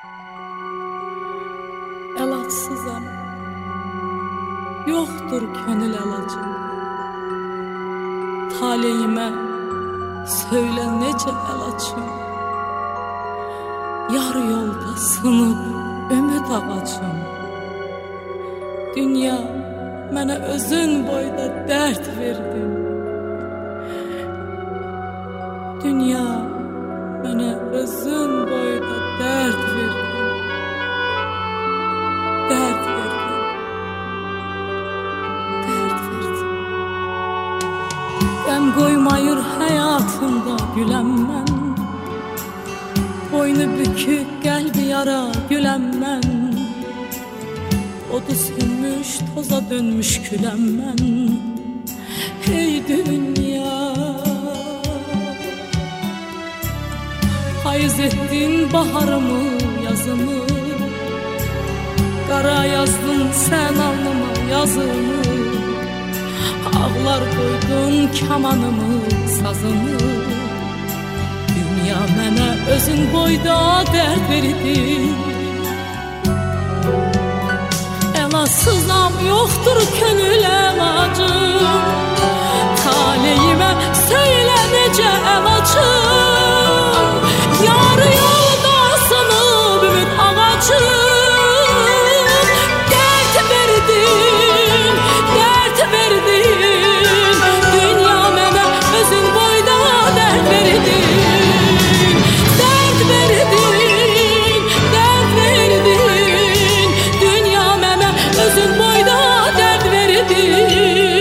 Əlacsızam, yoxdur könül əlacım. Taleyimə söylə necə əlacım. Yarı yolda sınıb ümid ağacım. Dünya mənə özün boyda dərd verdin. Dünya mənə özün boyda dərd verdin. Dərd verdin. Dərd verdin. Qəm qoymayır həyatımda güləm mən. Boynu bükük qəlbi yara güləm mən. Odu sönmüş toza dönmüş küləm mən. Hey dünya, payız etdin baharımı, yazımı. Qara yazdın sən alnıma yazımı. Ağlar qoydun kamanımı, sazımı. Dünya mənə özün boyda dərd verdin. Əlacsızam, yoxdur könül əlacım. Taleyimə söylə necə əlacım. Yarı yolda sınıb ümid ağacım. Dərd verdin, dərd verdin. Dünya mənə özün boyda dərd verdin. Dərd verdin, dərd verdin. Dünya mənə özün boyda dərd verdin.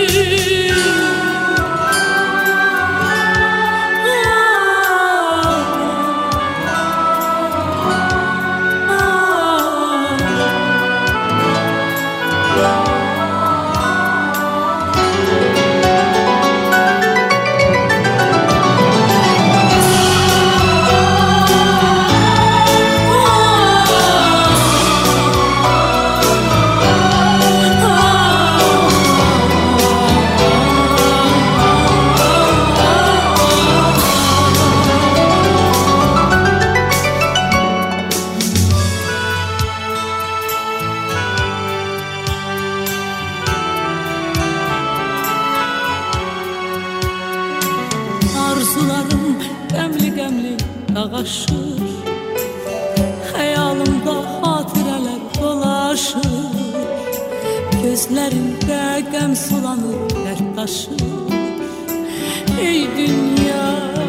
Arzularım qəmli-qəmli dağaşır. Xəyalımda xatirələr dolaşır. Gözlərimdə qəm sulanır, dərd daşır. Ey dünya,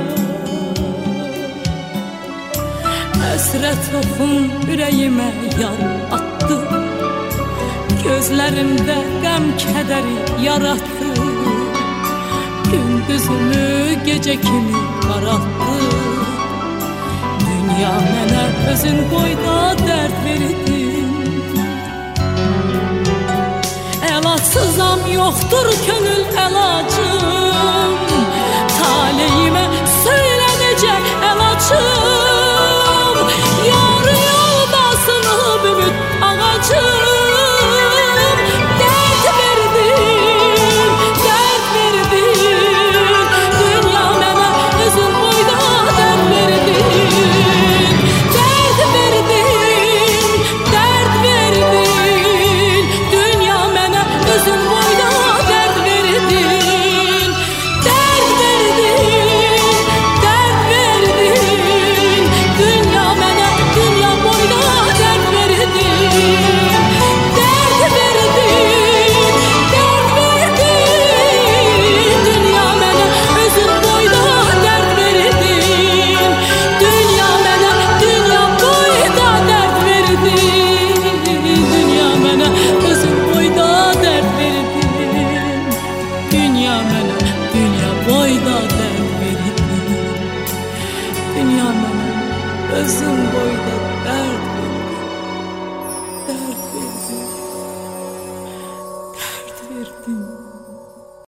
həsrət oxun ürəyimə yar atdı. Gözlərimdə qəm kədəri yarattı. Gündüzümü gece kimi kararttı. Dünya mənə özün boyda dərd verdin. Əlacsızam, yoxdur könül əlacım. Taleyimə söylə necə əlacım. Yarı yolda sınıb ümid ağacım. Dünya mənə özün boyda dərd